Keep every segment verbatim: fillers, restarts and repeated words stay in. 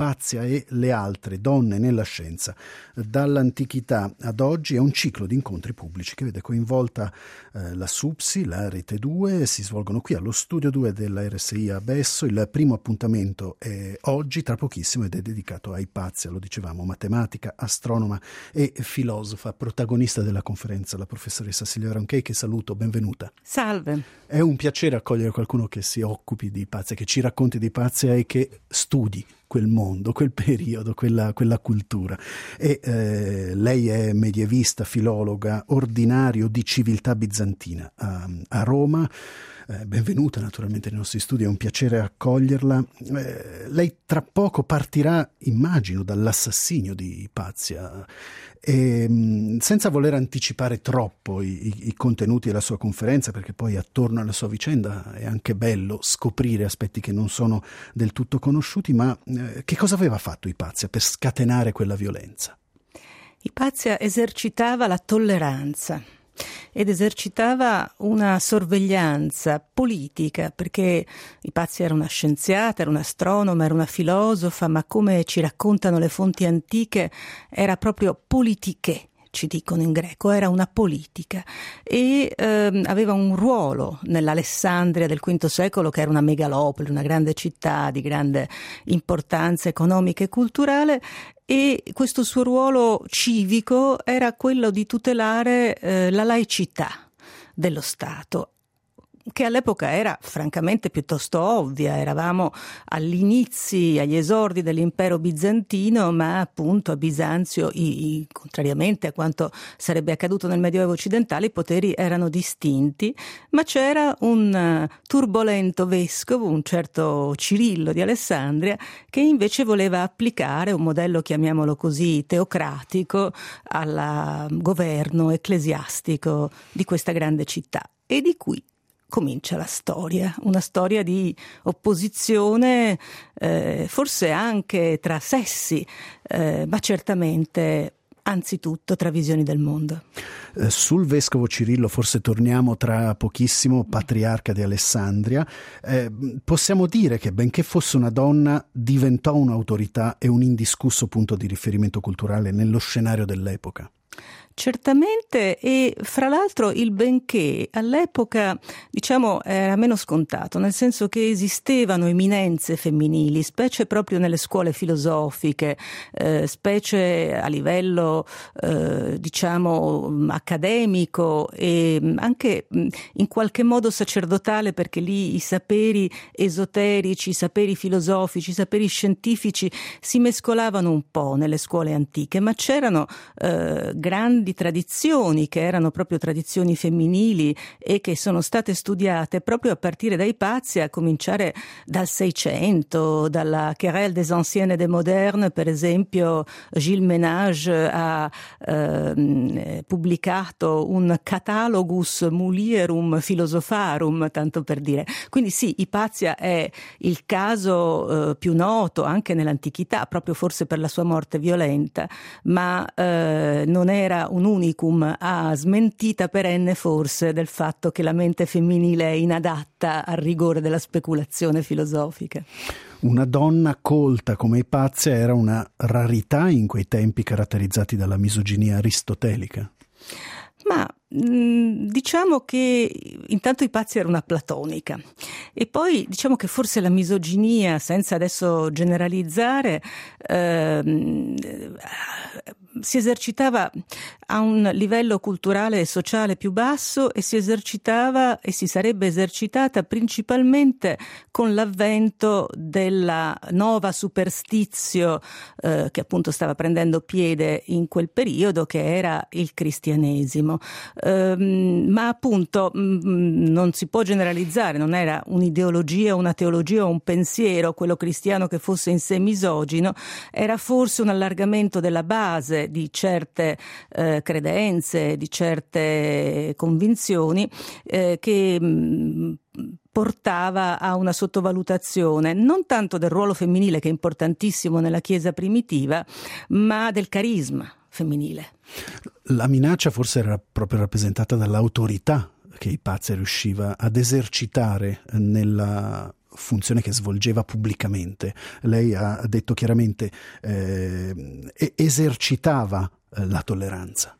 Ipazia e le altre donne nella scienza dall'antichità ad oggi è un ciclo di incontri pubblici che vede coinvolta eh, la SUPSI, la Rete due, si svolgono qui allo studio due della R S I a Besso. Il primo appuntamento è oggi, tra pochissimo, ed è dedicato a Ipazia, lo dicevamo, matematica, astronoma e filosofa, protagonista della conferenza, la professoressa Silvia Ronchey, che saluto, benvenuta. Salve. È un piacere accogliere qualcuno che si occupi di Ipazia, che ci racconti di Ipazia e che studi quel mondo, quel periodo, quella, quella cultura. E eh, lei è medievista, filologa, ordinario di civiltà bizantina a, a Roma. Eh, benvenuta naturalmente nei nostri studi, è un piacere accoglierla. Eh, lei tra poco partirà, immagino, dall'assassinio di Ipazia. E, mh, senza voler anticipare troppo i, i, i contenuti della sua conferenza, perché poi attorno alla sua vicenda è anche bello scoprire aspetti che non sono del tutto conosciuti, ma eh, che cosa aveva fatto Ipazia per scatenare quella violenza? Ipazia esercitava la tolleranza ed esercitava una sorveglianza politica, perché Ipazia era una scienziata, era un'astronoma, era una filosofa, ma come ci raccontano le fonti antiche era proprio politiche, ci dicono in greco, era una politica e ehm, aveva un ruolo nell'Alessandria del quinto secolo, che era una megalopoli, una grande città di grande importanza economica e culturale, e questo suo ruolo civico era quello di tutelare eh, la laicità dello Stato, che all'epoca era francamente piuttosto ovvia. Eravamo agli inizi, agli esordi dell'impero bizantino, ma appunto a Bisanzio, i, i, contrariamente a quanto sarebbe accaduto nel Medioevo occidentale, i poteri erano distinti, ma c'era un uh, turbolento vescovo, un certo Cirillo di Alessandria, che invece voleva applicare un modello, chiamiamolo così, teocratico al governo ecclesiastico di questa grande città, e di cui comincia la storia, una storia di opposizione, eh, forse anche tra sessi, eh, ma certamente anzitutto tra visioni del mondo. Eh, sul vescovo Cirillo forse torniamo tra pochissimo, patriarca di Alessandria. Eh, possiamo dire che, benché fosse una donna, diventò un'autorità e un indiscusso punto di riferimento culturale nello scenario dell'epoca. Certamente, e fra l'altro il benché all'epoca, diciamo, era meno scontato, nel senso che esistevano eminenze femminili, specie proprio nelle scuole filosofiche, eh, specie a livello eh, diciamo accademico e anche in qualche modo sacerdotale, perché lì i saperi esoterici, i saperi filosofici, i saperi scientifici si mescolavano un po' nelle scuole antiche, ma c'erano eh, grandi di tradizioni che erano proprio tradizioni femminili e che sono state studiate proprio a partire da Ipazia, a cominciare dal Seicento, dalla Querelle des Anciennes et des Modernes. Per esempio Gilles Ménage ha eh, pubblicato un Catalogus Mulierum Philosopharum, tanto per dire. Quindi sì, Ipazia è il caso eh, più noto anche nell'antichità, proprio forse per la sua morte violenta, ma eh, non era un unicum, a smentita perenne forse del fatto che la mente femminile è inadatta al rigore della speculazione filosofica. Una donna colta come Ipazia era una rarità in quei tempi caratterizzati dalla misoginia aristotelica. Ma diciamo che intanto Ipazia era una platonica, e poi diciamo che forse la misoginia, senza adesso generalizzare, ehm, si esercitava a un livello culturale e sociale più basso, e si esercitava e si sarebbe esercitata principalmente con l'avvento della nuova superstizio eh, che appunto stava prendendo piede in quel periodo, che era il cristianesimo. Um, ma appunto um, non si può generalizzare, non era un'ideologia, una teologia o un pensiero, quello cristiano, che fosse in sé misogino. Era forse un allargamento della base di certe eh, credenze, di certe convinzioni eh, che um, portava a una sottovalutazione non tanto del ruolo femminile, che è importantissimo nella Chiesa primitiva, ma del carisma femminile. La minaccia forse era proprio rappresentata dall'autorità che Ipazia riusciva ad esercitare nella funzione che svolgeva pubblicamente. Lei ha detto chiaramente eh, esercitava eh, la tolleranza.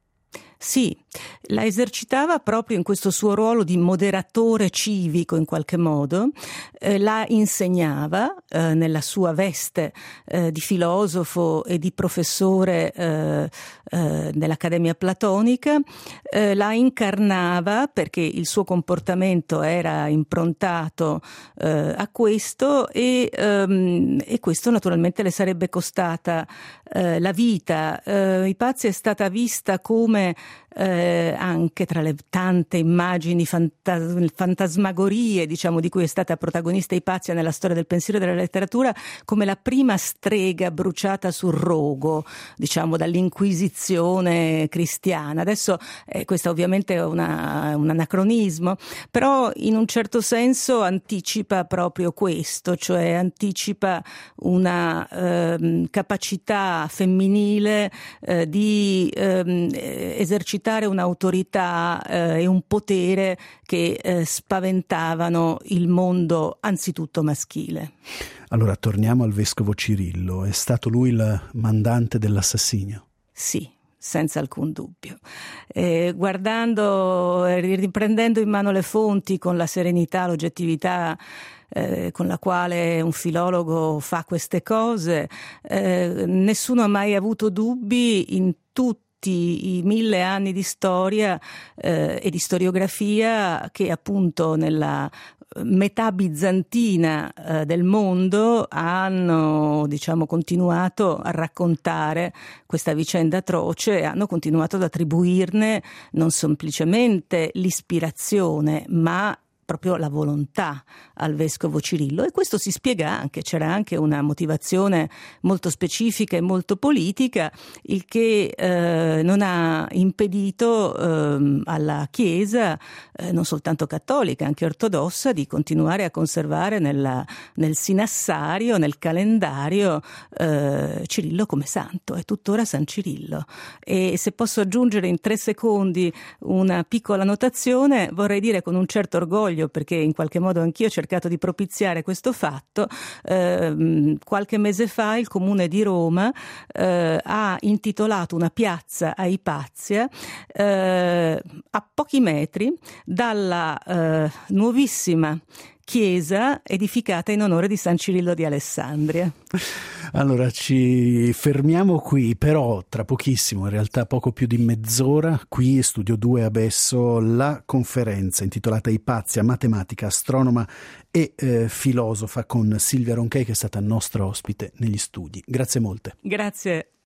Sì, la esercitava proprio in questo suo ruolo di moderatore civico in qualche modo, eh, la insegnava eh, nella sua veste eh, di filosofo e di professore eh, eh, nell'Accademia Platonica, eh, la incarnava perché il suo comportamento era improntato eh, a questo e, ehm, e questo naturalmente le sarebbe costata eh, la vita. Eh, Ipazia è stata vista come Eh, anche tra le tante immagini fantas- fantasmagorie diciamo di cui è stata protagonista Ipazia nella storia del pensiero e della letteratura, come la prima strega bruciata sul rogo, diciamo dall'Inquisizione cristiana. Adesso eh, questo ovviamente è una, un anacronismo, però in un certo senso anticipa proprio questo, cioè anticipa una eh, capacità femminile eh, di eh, esercitare un'autorità eh, e un potere che eh, spaventavano il mondo anzitutto maschile. Allora torniamo al vescovo Cirillo. È stato lui il mandante dell'assassinio? Sì, senza alcun dubbio. Eh, guardando, riprendendo in mano le fonti con la serenità, l'oggettività Eh, con la quale un filologo fa queste cose, eh, nessuno ha mai avuto dubbi in tutti i mille anni di storia eh, e di storiografia che appunto nella metà bizantina eh, del mondo hanno diciamo continuato a raccontare questa vicenda atroce e hanno continuato ad attribuirne non semplicemente l'ispirazione ma proprio la volontà al vescovo Cirillo, e questo si spiega anche, c'era anche una motivazione molto specifica e molto politica, il che eh, non ha impedito eh, alla Chiesa, eh, non soltanto cattolica, anche ortodossa, di continuare a conservare nella, nel sinassario, nel calendario eh, Cirillo come santo, è tuttora San Cirillo. E se posso aggiungere in tre secondi una piccola notazione, vorrei dire con un certo orgoglio, perché in qualche modo anch'io ho cercato di propiziare questo fatto, eh, qualche mese fa il Comune di Roma eh, ha intitolato una piazza a Ipazia eh, a pochi metri dalla eh, nuovissima chiesa edificata in onore di San Cirillo di Alessandria. Allora ci fermiamo qui, però tra pochissimo, in realtà poco più di mezz'ora, qui in Studio due Abesso, la conferenza intitolata Ipazia, matematica, astronoma e eh, filosofa, con Silvia Ronchey, che è stata nostra ospite negli studi. Grazie molte. Grazie.